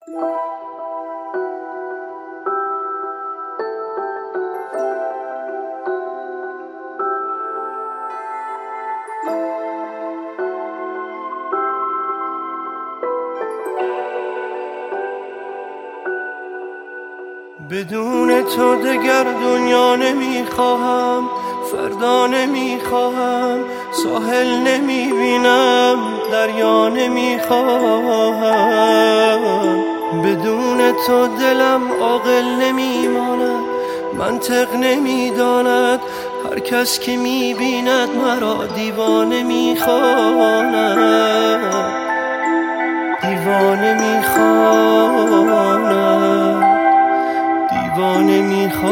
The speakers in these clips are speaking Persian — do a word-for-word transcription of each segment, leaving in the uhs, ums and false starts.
بدون تو دگر دنیا نمیخواهم، فردا نمیخواهم، ساحل نمیبینم، دریا نمیخواهم. بدون تو دلم عاقل نمیماند، منطق نمیداند، هر کس که میبیند مرا دیوانه میخواند، دیوانه میخواند، دیوانه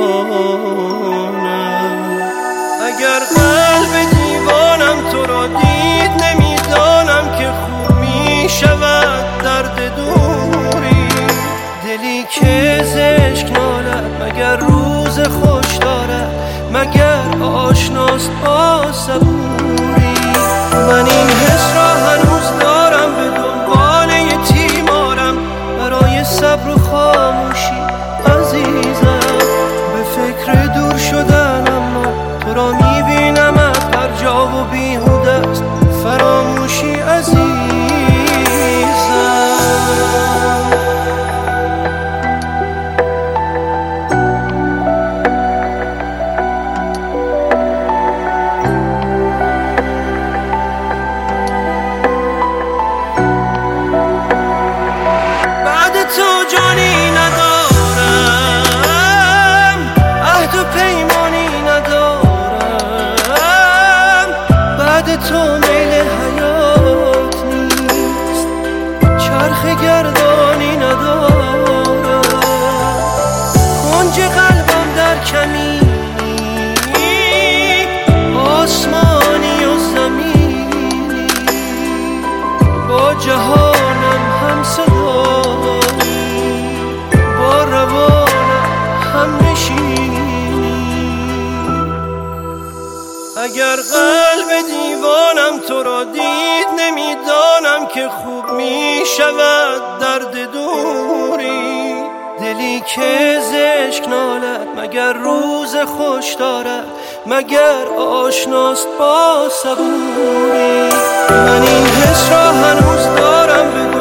میخوانم. اگر قلب دیوانم تو را دید، نمیدانم که خوب میشود درد دوری. دلی که ز عشق نالد مگر روز خوش دارد، مگر آشناست با صبوری. من این حس را هنوز دارم، به دنبال یه تیمارم برای صبر و خاموشی عزیزم. به فکر دور شدن اما تو را میبینمت هر جا و بیهوده است فراموشی عزیزم. بعد تو جانی ندارم، عهد و پیمانی ندارم. بعد تو میل حیات نیست، چرخ گردانی ندارم. کنج قلبم در کمینی، آسمانی و زمینی. با جهانم هم صدایی، با روانم هم نشینی. اگر قلب دیوانم تو را دید، نمیدانم که خوب میشود درد دوری. دلی که ز عشق نالد مگر روز خوش دارد، مگر آشناست با صبوری. من این حس را هنوز دارم، به